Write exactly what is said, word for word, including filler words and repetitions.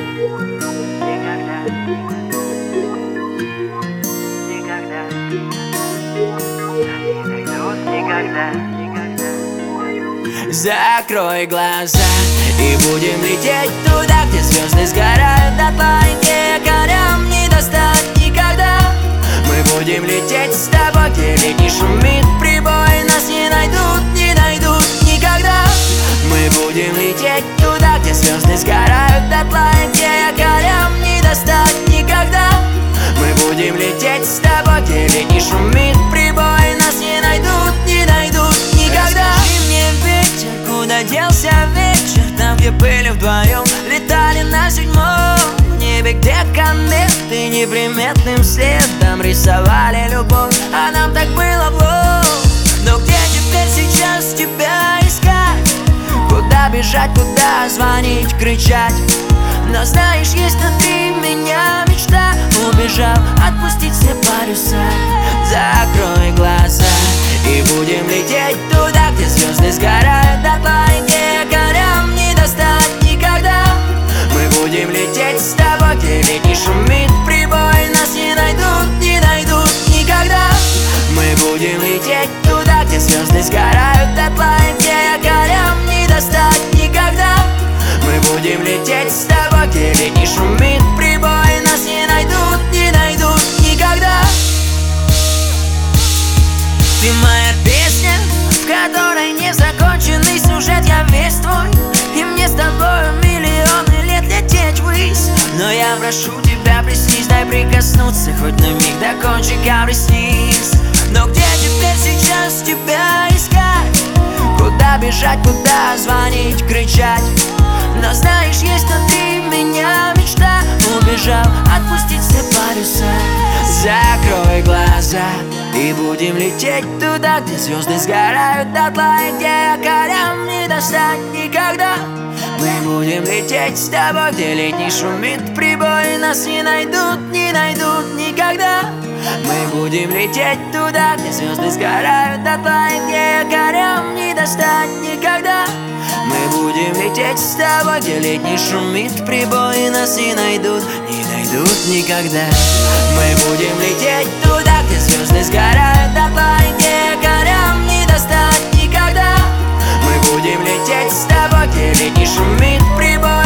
никогда не найдут никогда, никогда. Закрой глаза и будем лететь туда, где звезды сгорают дотла, и где якорям не достать никогда. Мы будем лететь с тобой, где летний шумит прибой, нас не найдут, не найдут никогда. Мы будем лететь туда, где звезды сгорают дотла, и где якорям не достать никогда. Мы будем лететь с тобой, где летний шумит прибой, нас не найдут, не найдут никогда. Расскажи мне, ветер, куда делся вечер, там, где были вдвоем, летали на седьмом небе, где кометы неприметным следом рисовали любовь, а нам так было вновь. Но где теперь сейчас тебя искать? Куда бежать, куда звонить, кричать? Но знаешь, есть внутри меня мечта, убежал, отпустить все паруса. Закрой глаза и будем лететь туда, где звезды сгорают дотла, и где якорям не достать никогда. Мы будем лететь с тобой, где летний шумит прибой, нас не найдут, не найдут никогда. Мы будем лететь туда, где звезды сгорают дотла, и где якорям не достать никогда. Мы будем лететь с тобой, где летний шумит прибой, нас не найдут, не найдут никогда. Ты моя песня, в которой незаконченный сюжет, я весь твой, и мне с тобою миллионы лет лететь ввысь. Но я прошу тебя, приснись, дай прикоснуться хоть на миг до кончика ресниц. Но где теперь сейчас тебя искать? Куда бежать, куда звонить, кричать? Но знаешь, есть внутри меня мечта, убежал, отпустить все паруса. Закрой глаза и будем лететь туда, где звезды сгорают дотла, и где якорям не достать никогда. Мы будем лететь с тобой, где летний шумит прибой, нас не найдут, не найдут никогда. Мы будем лететь туда, где звезды сгорают дотла, и где якорям не достать никогда. Мы будем лететь с тобой, где летний шумит прибой, нас не найдут, не найдут никогда. Мы будем лететь туда, где звезды сгорают дотла, и где якорям не достать никогда. Мы будем лететь с тобой, где летний шумит прибой.